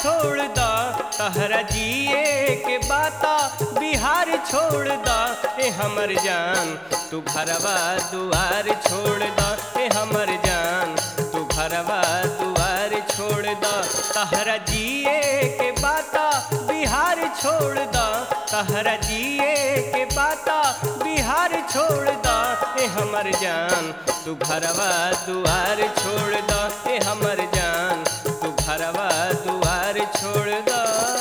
छोड़ द तहरा जिए के बाता बिहार छोड़ द ए हमर जान तू घरवा दुआर छोड़ द ए हमर जान तू घरवा दुआर छोड़ द तहरा जिए के बाता बिहार छोड़ द तहरा जिए के बाता बिहार छोड़ द ए हमर जान तू घरवा दुआर छोड़ द ए हमर जान तू घरवा दुआर छोड़ द।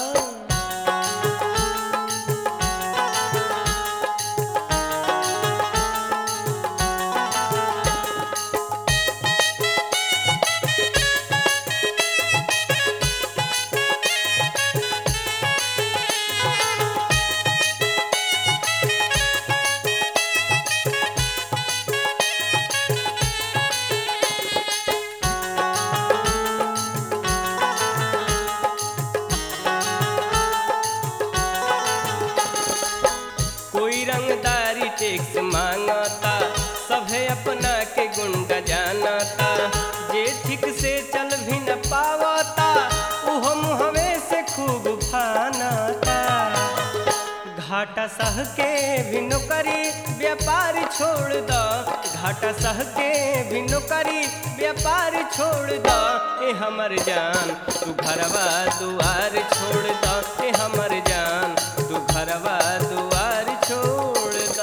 रंगदारी टैक्स मांगता सभे अपना के गुंडा जानता जे ठीक से चल भी न पावता उहो मुहवे से खूब फानता घाटा सह के भी नौकरी व्यापार छोड़ द घाटा सह के भी नौकरी व्यापार छोड़ द ए हमर जान तू घरवा दुआर छोड़ द ए हमर जान तू घरवा दुआर छोड़ द।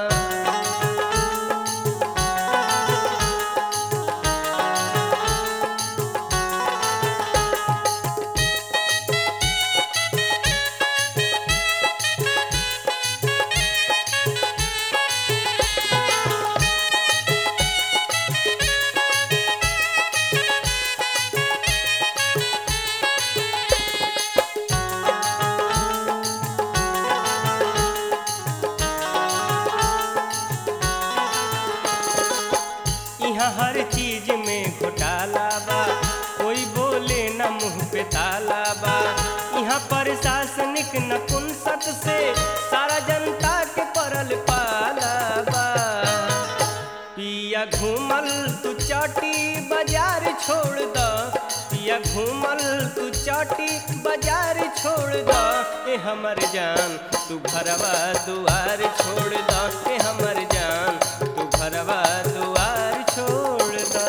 यहाँ हर चीज में घोटाला बा कोई बोले न मुँह पे ताला बा यहाँ प्रशासनिक नपुंसक से सारा जनता के पड़ल पाला बा पिया घूमल तू चाटी बाजार छोड़ द पिया घूमल तू चाटी बाजार छोड़ द ए हमर जान तू घरवा दुआर छोड़ द ए हमर जान तू घरवा दुआर छोड़ द।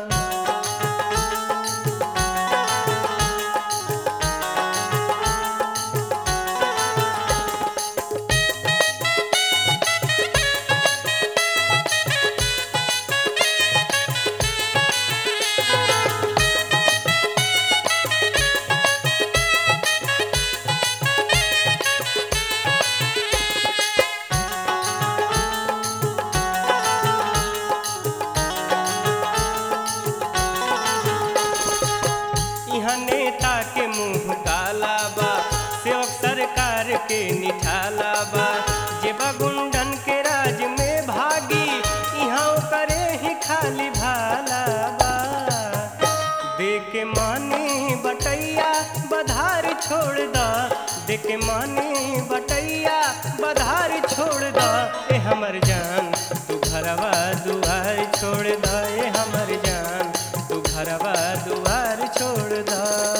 यहाँ नेता के मुँह काला बा सेवक सरकार के निठाला बा जेबा गुंडन के राज में भागी यहाँ करे ही खाली भाला बा दे के मानी बटैया बधार छोड़ द दे के मानी बटैया बधार छोड़ द ए हमर जान तू घरवा दुआर छोड़ द ए हमर जान तू घरवा दुआर छोड़ द।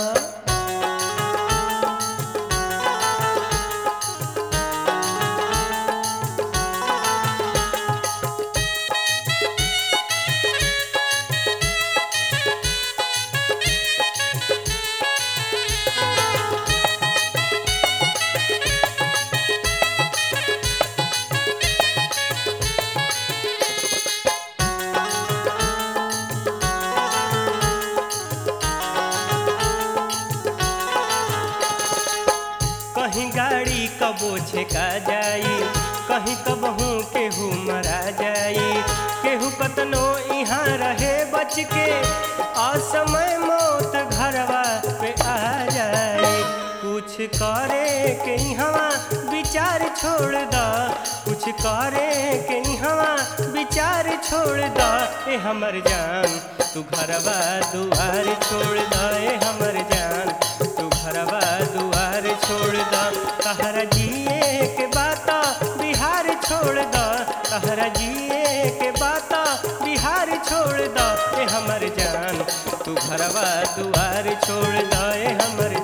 कहीं गाड़ी कबो छेका जाई कहीं कबहू केहू मरा जाई केहू कतनो यहाँ रहे बच के असमय मौत घरवा पे आ जाए कुछ करे के यहाँ विचार छोड़ द कुछ करे के यहाँ विचार छोड़ द ए हमर जान तू घरवा दुआर छोड़ द ए हमर जान तू घरवा दुआर छोड़ द तहरा जिए के बाता बिहार छोड़ द तहरा जिए के बाता बिहार छोड़ द ए हमर जान तू घरवा दुआर छोड़ द ए हमर